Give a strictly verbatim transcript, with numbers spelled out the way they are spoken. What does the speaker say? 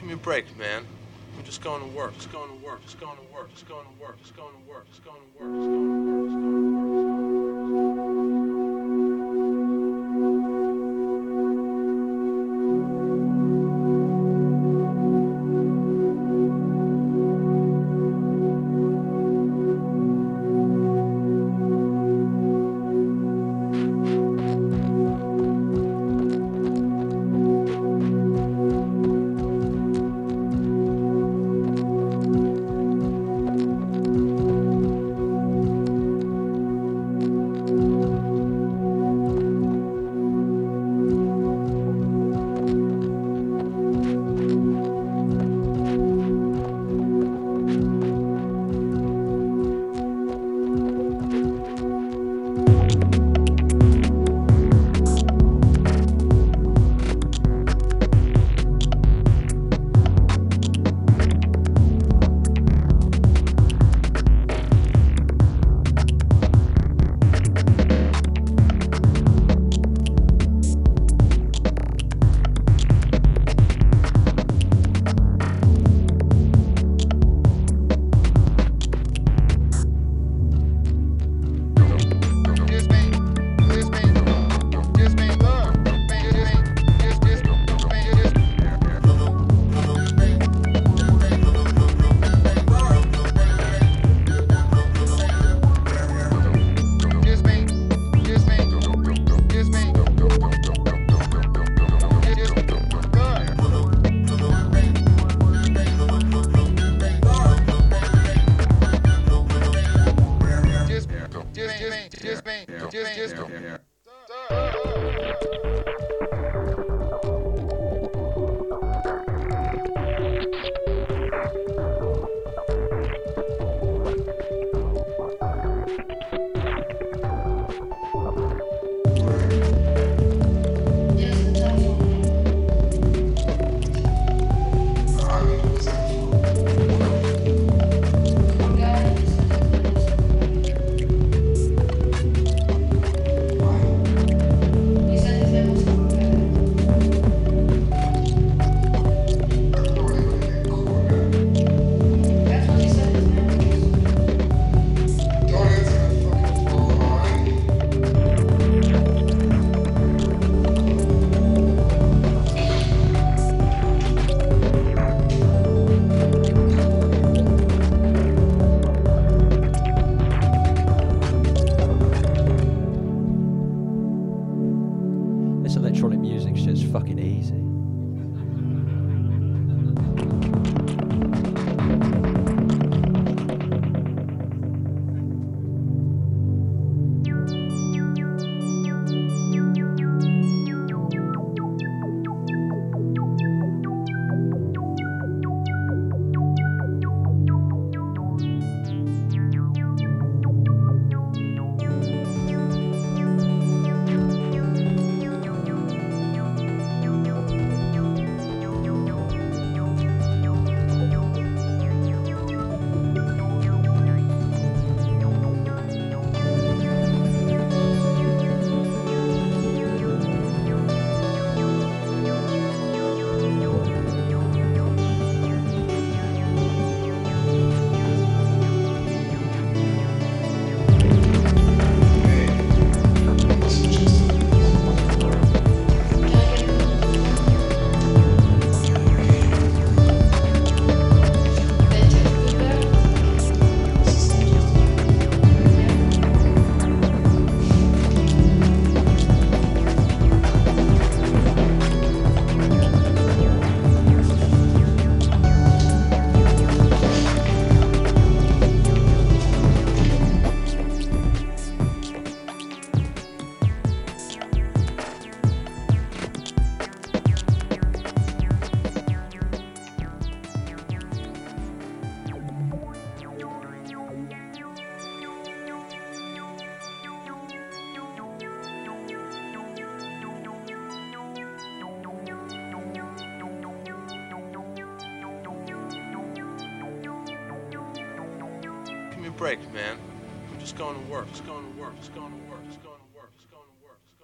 me a break, man. I'm just going to work. It's going to work. It's going to work. It's going to work. It's going to work. It's going to work. It's going to work. It's going to work. Electronic music shit's fucking easy. Break, man. I'm just going to work. It's going to work. It's going to work.